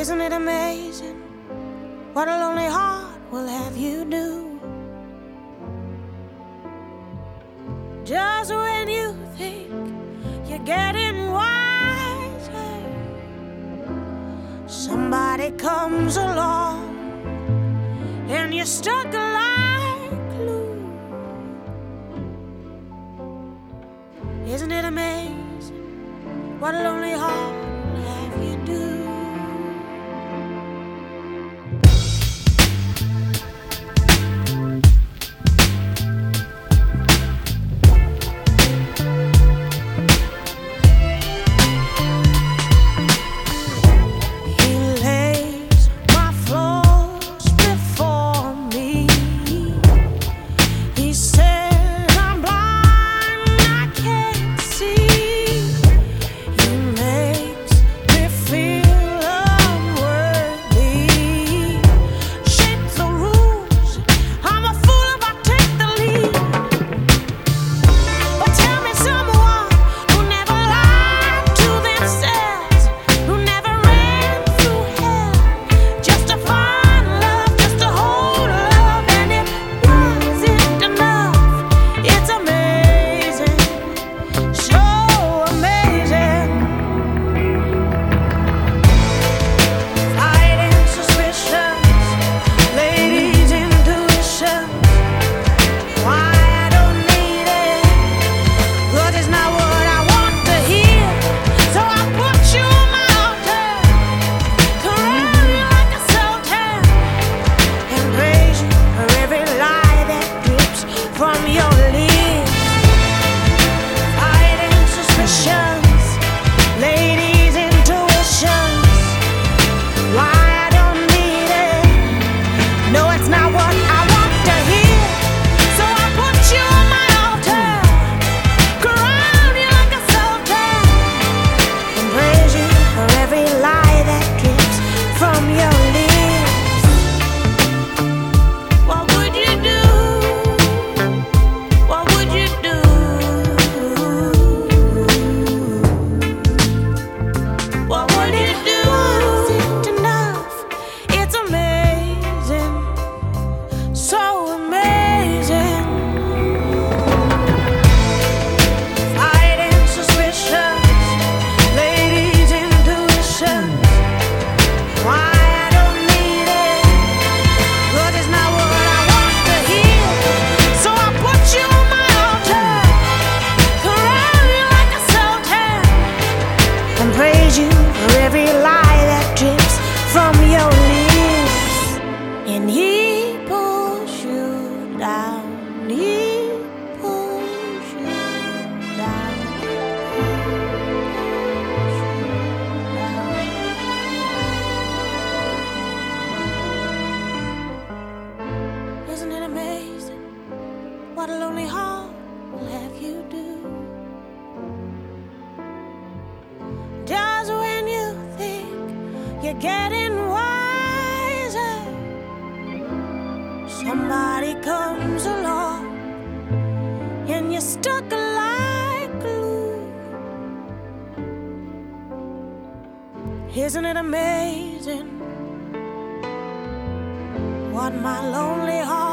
Isn't it amazing what a lonely heart will have you do? Just when you think you're getting wiser, somebody comes along and you're stuck like glue. Isn't it amazing what a lonely heart will have you do? What a lonely heart will have you do. Just when you think you're getting wiser, somebody comes along and you're stuck like glue. Isn't it amazing what my lonely heart